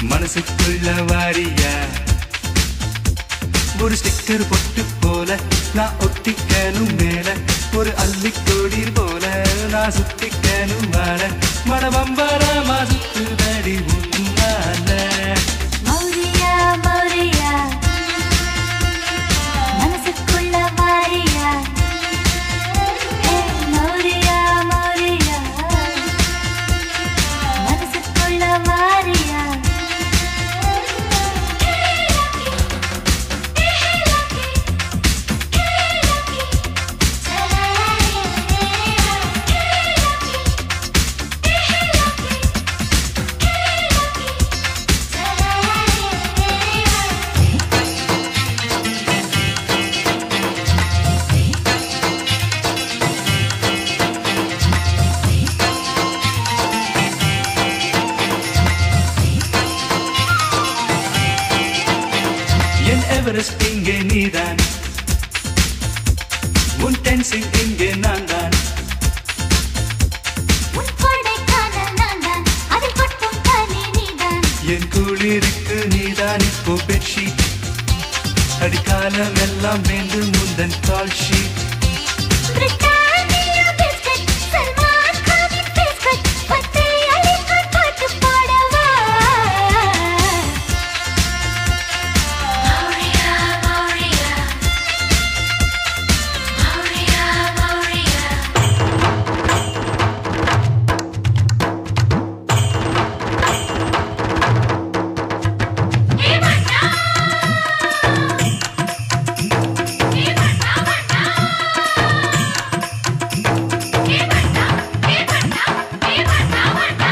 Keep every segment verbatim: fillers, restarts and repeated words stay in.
மனசுக்குள்ள வாரியா ஒரு ஸ்டிக்கர் பொட்டு போல நான் ஒட்டிக்கணும் மேல ஒரு அள்ளிக்கொடி போல நான் சுத்திக்கணும் வாழ மனபம்பரமா சுத்துதடி உன்னால மௌரியா மௌரியா மனசுக்குள்ள வாரியா மௌரியா மௌரியா மனசுக்குள்ள வாரியா எவரெஸ்ட் இங்கே நீதான் உன் டென்சிங் இங்கே நான் தான் உன் கொடைக்கானல் நான் தான் அதில் கொட்டும் பனி நீதான் என் குளிருக்கு நீதான் இப்போ பெட்ஷீட் அடிக்காலம் எல்லாம் வேண்டும் முந்தன் call sheet Britannia biscuit Salman கானின் பிஸ்கட் பட்டை அலிகான் பாட்டு பாடவா மௌரியா மௌரியா மௌரியா மௌரியா ஏ மன்னா ஏ மன்னா மன்னா ஏ மன்னா ஏ மன்னா ஏ மன்னா மன்னா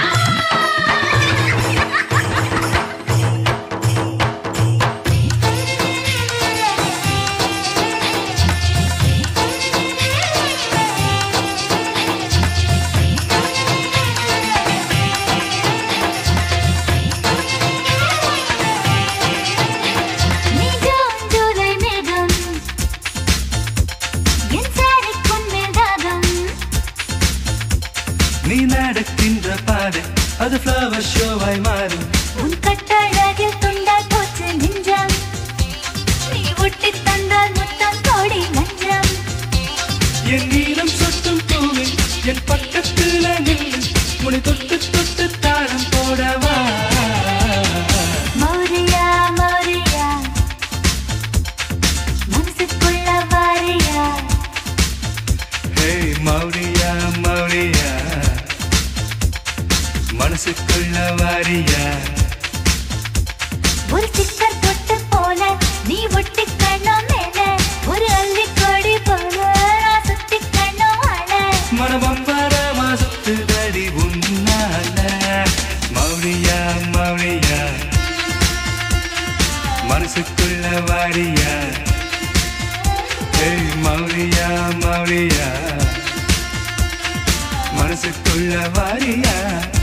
நீஜம் ஜூலை மேகம் என் சாரிக்குன் மேல் தாகம் நீ நடக்கின்ற பாதை அது ஃப்ளவர் ஷோவாய் மாறும் உன் கட்டழகில் துண்டால் போச்சு நெஞ்சம் நீ ஒட்டித் தந்தால் முத்தம் கோடி லஞ்சம் என் நீளம் சொட்டும் பூவில் என் பக்கத்துல நின்று முனை தொட்டு தொட்டு தாளம் போடவா மௌரியா மௌரியா மனசுக்குள்ள வாரியா ஹே மௌரியா மௌரியா மனசுக்குள்ள வாரியா ஒரு சிக்கர் தொட்டு போல நீ ஒட்டிக் கண்ணம் மேல ஒரு அள்ளிக்கொடி போல நான் சுத்திக் கண்ணம் வாழ மனபம்பரமா சுத்துதடி உன்னால மௌரியா மௌரியா மனசுக்குள்ள வாரியா ஹே மௌரியா மௌரியா மனசுக்குள்ள வாரியா